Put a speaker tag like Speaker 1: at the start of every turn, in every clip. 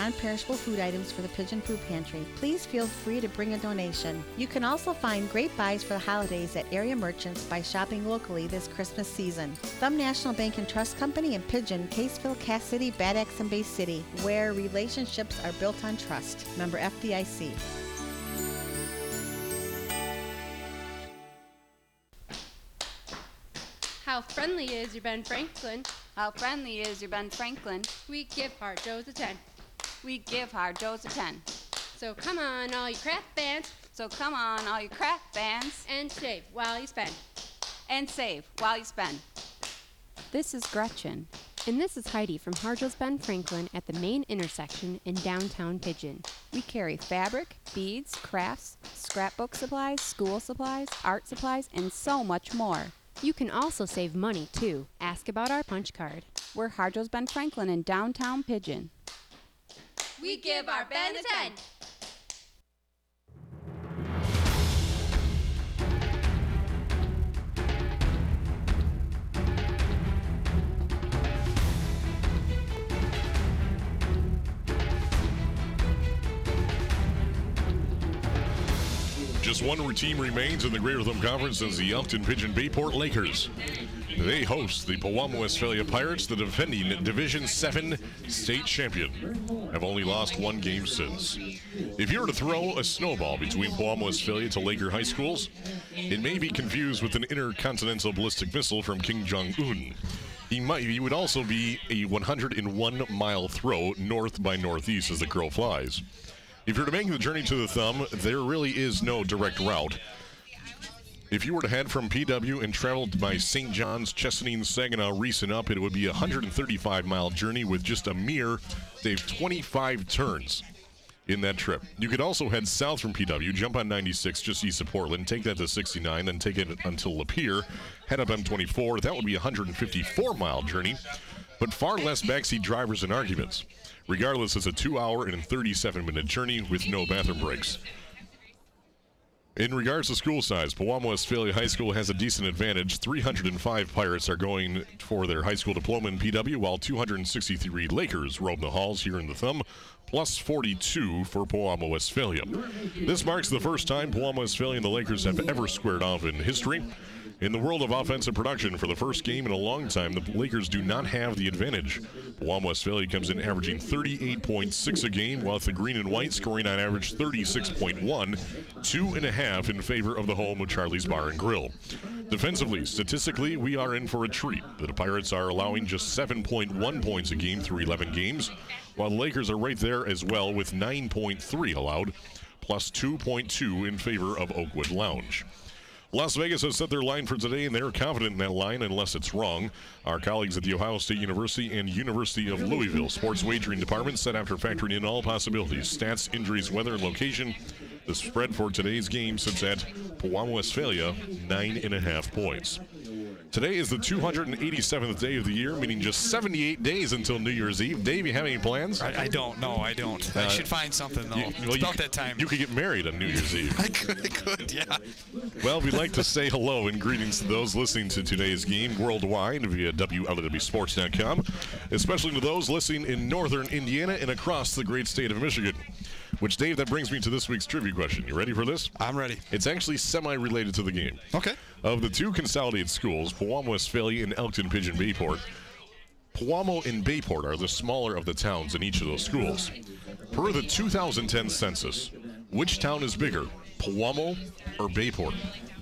Speaker 1: non-perishable food items for the Pigeon Food Pantry. Please feel free to bring a donation. You can also find great buys for the holidays at area merchants by shopping locally this Christmas season. Thumb National Bank and Trust Company in Pigeon, Caseville, Cass City, Bad Axe, and Bay City, where relationships are built on trust. Member FDIC.
Speaker 2: How friendly is your Ben Franklin?
Speaker 3: How friendly is your Ben Franklin?
Speaker 2: We give Hard Joe's a 10.
Speaker 3: We give Hard Joe's a 10.
Speaker 2: So come on, all you craft fans.
Speaker 3: So come on, all you craft fans.
Speaker 2: And save while you spend.
Speaker 3: And save while you spend. This is Gretchen.
Speaker 4: And this is Heidi from Hard Joe's Ben Franklin at the main intersection in downtown Pigeon.
Speaker 3: We carry fabric, beads, crafts, scrapbook supplies, school supplies, art supplies, and so much more.
Speaker 4: You can also save money, too. Ask about our punch card.
Speaker 3: We're Hard Joe's Ben Franklin in downtown Pigeon.
Speaker 2: We give our Ben a 10.
Speaker 5: Just one team remains in the Greater Thumb Conference as the Elkton Pigeon Bayport Lakers. They host the Pewamo Westphalia Pirates, the defending Division 7 state champion. Have only lost one game since. If you were to throw a snowball between Pewamo Westphalia to Laker High Schools, it may be confused with an intercontinental ballistic missile from Kim Jong-un. He would also be a 101-mile throw north by northeast as the crow flies. If you're to make the journey to the Thumb, there really is no direct route. If you were to head from PW and travel by St. John's, Chesaning, Saginaw, Reese, and up, it would be a 135-mile journey with just a mere, 25 turns in that trip. You could also head south from PW, jump on 96 just east of Portland, take that to 69, then take it until Lapeer, head up M24. That would be a 154-mile journey, but far less backseat drivers and arguments. Regardless, it's a 2-hour and 37-minute journey with no bathroom breaks. In regards to school size, Pewamo Westphalia High School has a decent advantage. 305 Pirates are going for their high school diploma in PW, while 263 Lakers roam the halls here in the Thumb, plus 42 for Pewamo Westphalia. This marks the first time Pewamo Westphalia and the Lakers have ever squared off in history. In the world of offensive production, for the first game in a long time, the Lakers do not have the advantage. Pewamo Westphalia comes in averaging 38.6 a game, while the green and white scoring on average 36.1, 2.5 in favor of the home of Charlie's Bar and Grill. Defensively, statistically, we are in for a treat. The Pirates are allowing just 7.1 points a game through 11 games, while the Lakers are right there as well with 9.3 allowed, plus 2.2 in favor of Oakwood Lounge. Las Vegas has set their line for today, and they're confident in that line unless it's wrong. Our colleagues at The Ohio State University and University of Louisville Sports Wagering Department set after factoring in all possibilities, stats, injuries, weather, and location. The spread for today's game sits at Pewamo Westphalia, 9.5 points. Today is the 287th day of the year, meaning just 78 days until New Year's Eve. Dave, you have any plans?
Speaker 6: I don't. No, I don't. I should find something, though. It's about that time.
Speaker 5: You could get married on New Year's Eve.
Speaker 6: I could, yeah.
Speaker 5: Well, we'd like to say hello and greetings to those listening to today's game worldwide via WLWsports.com, especially to those listening in northern Indiana and across the great state of Michigan. Which, Dave, that brings me to this week's trivia question. You ready for this?
Speaker 6: I'm ready.
Speaker 5: It's actually semi-related to the game.
Speaker 6: Okay.
Speaker 5: Of the two consolidated schools, Pewamo Westphalia and Elkton Pigeon Bayport, Pewamo and Bayport are the smaller of the towns in each of those schools. Per the 2010 census, which town is bigger, Pewamo or Bayport?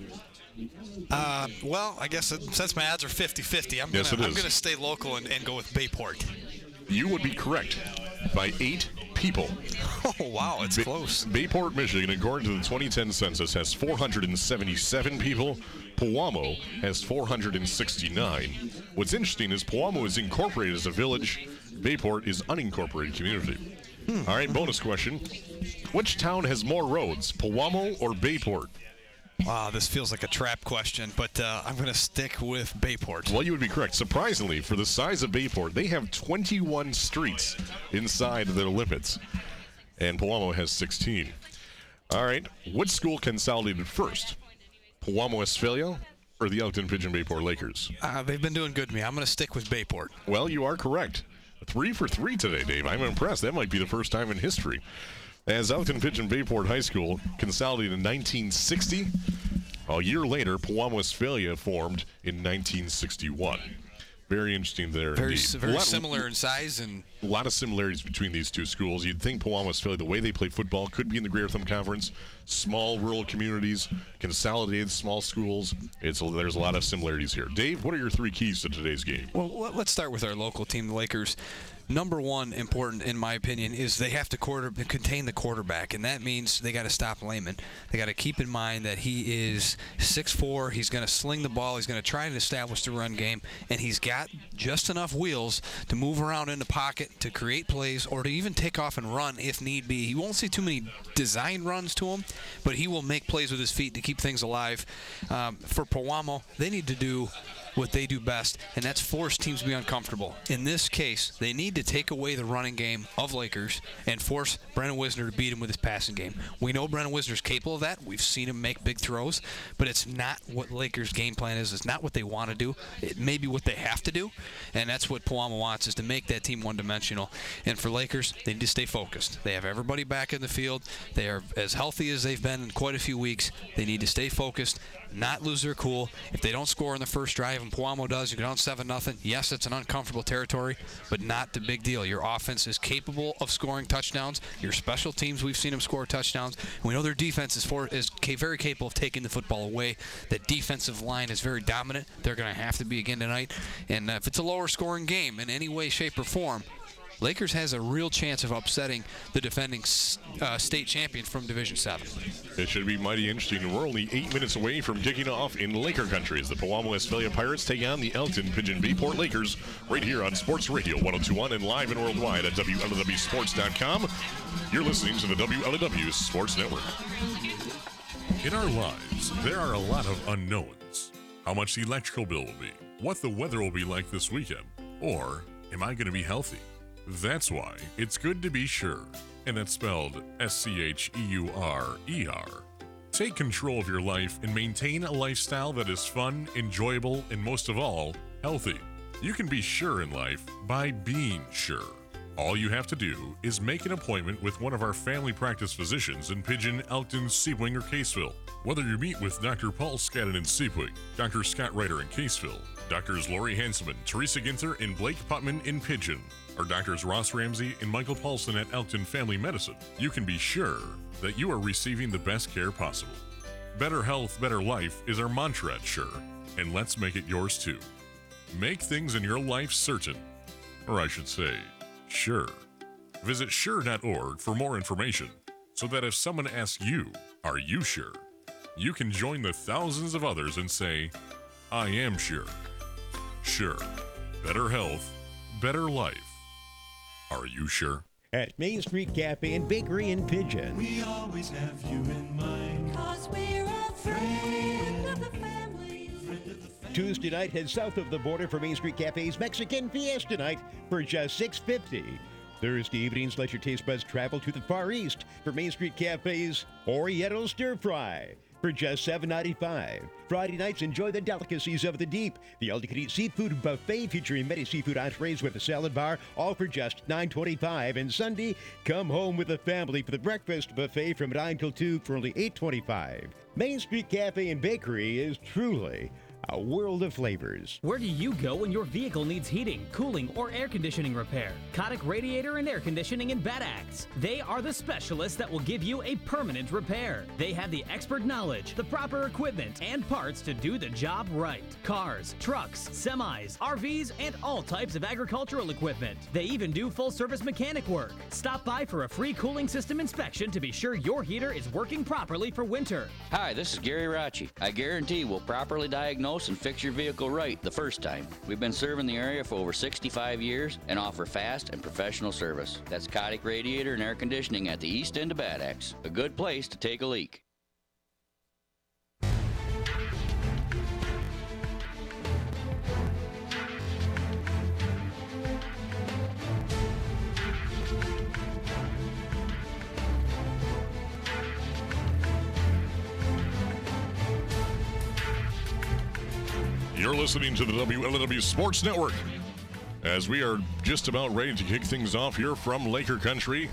Speaker 6: Well, I guess since my odds are 50-50, I'm going to stay local and go with Bayport.
Speaker 5: You would be correct by 8 people.
Speaker 6: Oh, wow, it's close.
Speaker 5: Bayport, Michigan, according to the 2010 census, has 477 people. Pewamo has 469. What's interesting is Pewamo is incorporated as a village. Bayport is unincorporated community. All right, bonus question. Which town has more roads, Pewamo or Bayport?
Speaker 6: Wow, this feels like a trap question, but I'm going to stick with Bayport.
Speaker 5: Well, you would be correct. Surprisingly, for the size of Bayport, they have 21 streets inside their limits, and Pewamo has 16. All right, which school consolidated first, Pewamo Westphalia or the Elkton Pigeon Bayport Lakers?
Speaker 6: They've been doing good to me. I'm going to stick with Bayport.
Speaker 5: Well, you are correct. 3 for 3 today, Dave. I'm impressed. That might be the first time in history. As Elkton Pigeon Bayport High School consolidated in 1960, a year later, Pewamo Westphalia formed in 1961. Very interesting there.
Speaker 6: Very similar in size and
Speaker 5: a lot of similarities between these two schools. You'd think Pewamo Westphalia, the way they play football, could be in the Greater Thumb Conference. Small rural communities, consolidated small schools. There's a lot of similarities here. Dave, what are your 3 keys to today's game?
Speaker 6: Well, let's start with our local team, the Lakers. Number one, important in my opinion, is they have to contain the quarterback, and that means they got to stop Lehman. They got to keep in mind that he is 6'4". He's going to sling the ball. He's going to try to establish the run game, and he's got just enough wheels to move around in the pocket, to create plays, or to even take off and run if need be. You won't see too many design runs to him, but he will make plays with his feet to keep things alive. For Pewamo, they need to do what they do best, and that's force teams to be uncomfortable. In this case, they need to take away the running game of Lakers and force Brennan Wisner to beat him with his passing game. We know Brennan Wisner's capable of that. We've seen him make big throws, but it's not what Lakers' game plan is. It's not what they want to do. It may be what they have to do, and that's what Pewamo wants, is to make that team one-dimensional. And for Lakers, they need to stay focused. They have everybody back in the field. They are as healthy as they've been in quite a few weeks. They need to stay focused, not lose their cool. If they don't score in the first drive, and Pewamo does, you go down 7-0. Yes, it's an uncomfortable territory, but not the big deal. Your offense is capable of scoring touchdowns. Your special teams, we've seen them score touchdowns. We know their defense is very capable of taking the football away. That defensive line is very dominant. They're going to have to be again tonight. And if it's a lower scoring game in any way, shape, or form, Lakers has a real chance of upsetting the defending state champion from Division 7.
Speaker 5: It should be mighty interesting. We're only 8 minutes away from kicking off in Laker country as the Pewamo Westphalia Pirates take on the Elkton Pigeon Bayport Lakers right here on Sports Radio 102.1 and live and worldwide at WLWSports.com. You're listening to the WLW Sports Network. In our lives, there are a lot of unknowns. How much the electrical bill will be, what the weather will be like this weekend, or am I going to be healthy? That's why it's good to be sure, and that's spelled S-C-H-E-U-R-E-R. Take control of your life and maintain a lifestyle that is fun, enjoyable, and most of all, healthy. You can be sure in life by being sure. All you have to do is make an appointment with one of our family practice physicians in Pigeon, Elkton, Sebring, or Caseville. Whether you meet with Dr. Paul Skadden in Sebring, Dr. Scott Ryder in Caseville, Doctors Lori Hanselman, Teresa Ginther, and Blake Putman in Pigeon, or Doctors Ross Ramsey and Michael Paulson at Elkton Family Medicine, you can be sure that you are receiving the best care possible. Better health, better life is our mantra at Sure, and let's make it yours too. Make things in your life certain, or I should say, sure. Visit sure.org for more information, so that if someone asks you, are you sure? You can join the thousands of others and say, I am sure. Sure. Better health, better life. Are you sure?
Speaker 7: At Main Street Cafe and Bakery in Pigeon.
Speaker 8: We always have you in mind. 'Cause we're a friend of the family.
Speaker 7: Tuesday night, head south of the border for Main Street Cafe's Mexican Fiesta Night for just $6.50. Thursday evenings, let your taste buds travel to the Far East for Main Street Cafe's Oriental Stir Fry for just $7.95. Friday nights, enjoy the delicacies of the deep. The all-you-can-eat seafood buffet featuring many seafood entrees with a salad bar, all for just $9.25. And Sunday, come home with the family for the breakfast buffet from 9 till 2 for only $8.25. Main Street Cafe and Bakery is truly a world of flavors.
Speaker 9: Where do you go when your vehicle needs heating, cooling, or air conditioning repair? Kotick Radiator and Air Conditioning in Bad Axe. They are the specialists that will give you a permanent repair. They have the expert knowledge, the proper equipment, and parts to do the job right. Cars, trucks, semis, RVs, and all types of agricultural equipment. They even do full-service mechanic work. Stop by for a free cooling system inspection to be sure your heater is working properly for winter.
Speaker 10: Hi, this is Gary Racci. I guarantee we'll properly diagnose and fix your vehicle right the first time. We've been serving the area for over 65 years and offer fast and professional service. That's Kotick Radiator and Air Conditioning at the east end of Bad Axe. A good place to take a leak.
Speaker 5: You're listening to the WLW Sports Network as we are just about ready to kick things off here from Laker Country.